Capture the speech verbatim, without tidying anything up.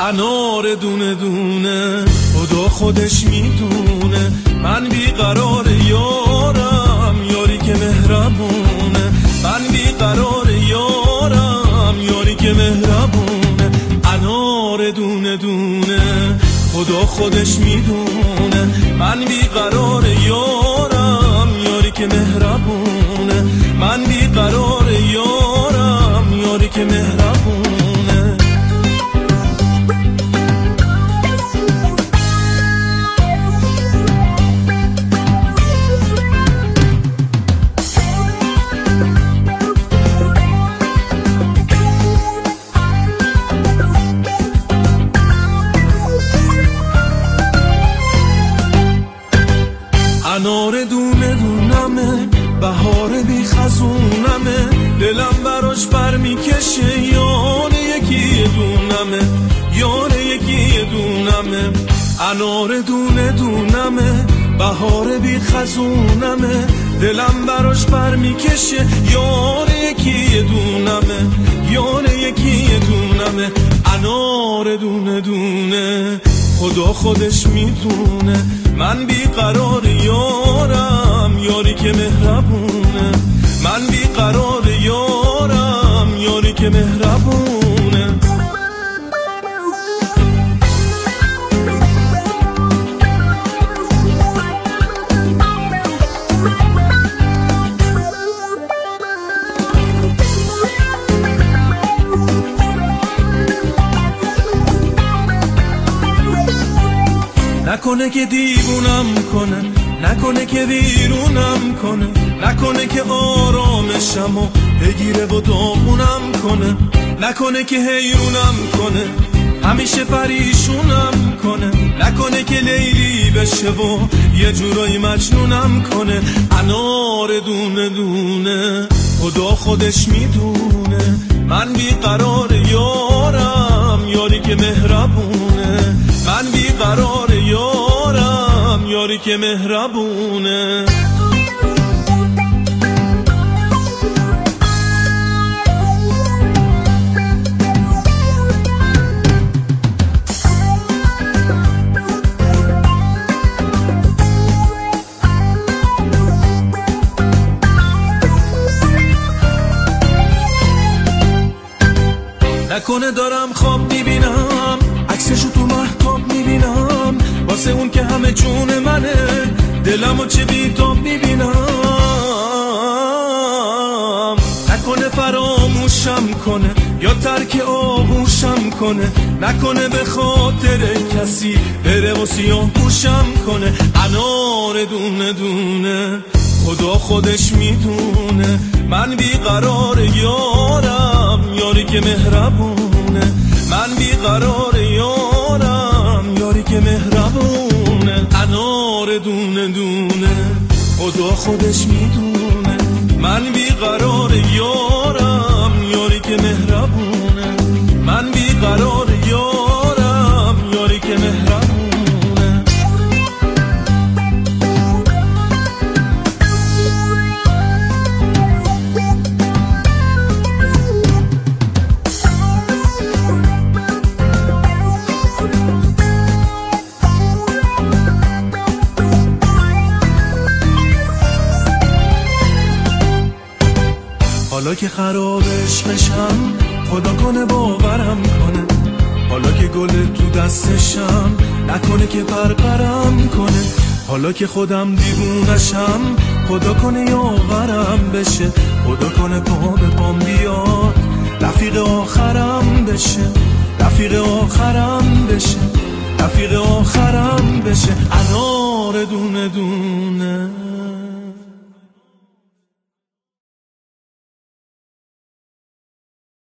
انار دونه دونه خدا خودش میدونه من بیقرار یارم یاری که مهربونه من بیقرار یارم یاری که مهربونه انار دونه دونه خدا خودش میدونه من بیقرار یارم یاری که مهربونه من بیقرار یارم یاری که مهربونه انار دونه دونمه بهار بی خزونمه دلم براش بر میکشه یار یکی دونمه یار یکی دونمه انار دونه دونمه بهار بی خزونمه دلم براش بر میکشه یار یکی دونمه یار یکی دونمه انار دونه دونه خدا خودش میدونه من بیقرار یارم یاری که مهربونه من بیقرار یارم یاری که مهربونه نکنه که دیوونم کنه نکنه که ویرونم کنه نکنه که آرامشمو بگیره و داغونم کنه نکنه که حیرونم کنه همیشه پریشونم کنه نکنه که لیلی بشه و یه جورایی مجنونم کنه انار دونه دونه خدا خودش میدونه من بیقرار یارم یاری که مهربونه من بیقرار یارم یاری که مهربونه نکنه دارم خواب میبینم عکسشو تو مهتاب میبینم واسه اون که همه جون منه دلمو چه بیتاب میبینم نکنه فراموشم کنه یا ترک آغوشم کنه نکنه به خاطر کسی بره و سیاه پوشم کنه انار دونه دونه خدا خودش میدونه من بیقرار یارم یاری که مهربونه من بیقرار یارم یاری که مهربونه انار دونه دونه خدا خودش میدونه من بیقرار یارم یاری که مهربونه من بیقرار یارم یاری که مهربونه حالا که خرابش بشم خدا کنه باورم کنه حالا که گل تو دستشم نکنه که پرپرم کنه حالا که خودم دیوونشم خدا کنه یاورم بشه خدا کنه پا به پام بیاد رفیق آخرم بشه رفیق آخرم بشه رفیق آخرم بشه